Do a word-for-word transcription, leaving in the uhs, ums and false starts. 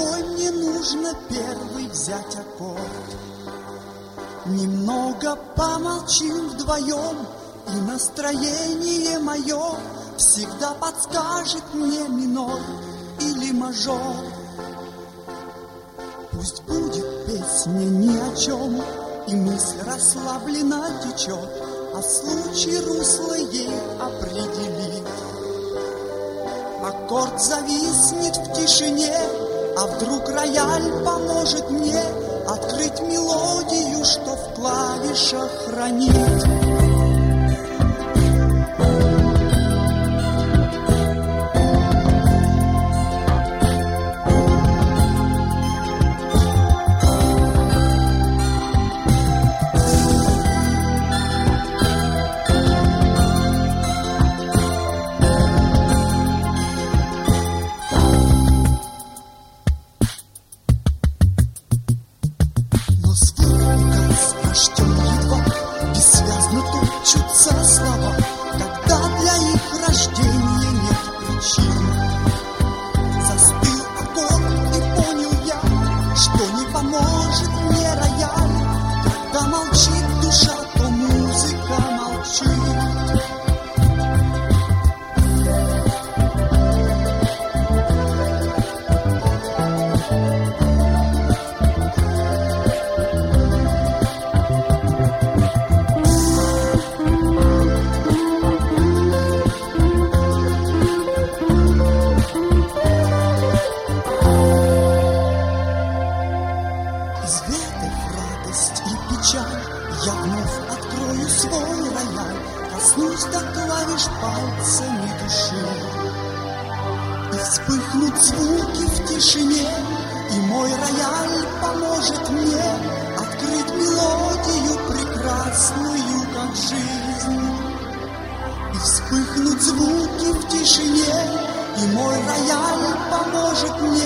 какой мне нужно первый взять аккорд. Немного помолчим вдвоем, и настроение мое всегда подскажет мне минор или мажор. Пусть будет песня ни о чем, и мысль расслабленно течет, а случай русло ей определит. Аккорд зависнет в тишине, а вдруг рояль поможет мне открыть мелодию, что в клавишах хранит. Я вновь открою свой рояль, коснусь до клавиш пальцами души. И вспыхнут звуки в тишине, и мой рояль поможет мне открыть мелодию прекрасную, как жизнь. И вспыхнут звуки в тишине, и мой рояль поможет мне